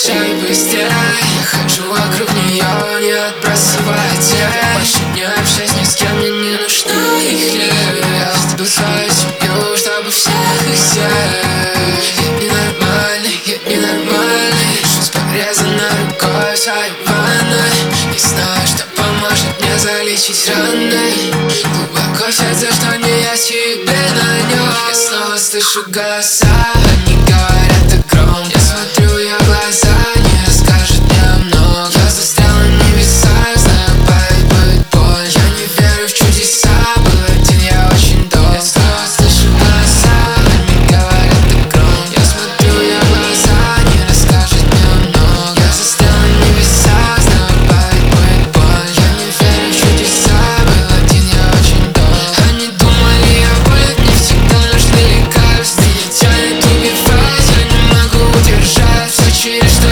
Езжай быстрее, я хожу вокруг нее, не отбрасывая тень. Больше не общаюсь ни с кем, мне не нужна их лень. Я оставил свою семью, чтобы всех их съесть. Я ненормальный, лежу с порезанной рукой в своей ванной. Не знаю, что поможет мне залечить раны. Глубоко в сердце, что не я себе нанес. Я снова слышу голоса, они говорят так громко. Я смотрю в ее глаза, не расскажет мне много. Я застрял на небесах, знаю, падать будет больно. Я не верю в чудеса, был один я очень долго. Я снова слышу голоса, они говорят так громко. Я смотрю в ее глаза, не расскажет мне много. Я застрял на небесах, знаю, падать будет больно. Я не верю в чудеса, был один я очень долго. Они думали, я болен, мне всегда нужны лекарства. Меня тянет убивать, я не могу удержать все, через что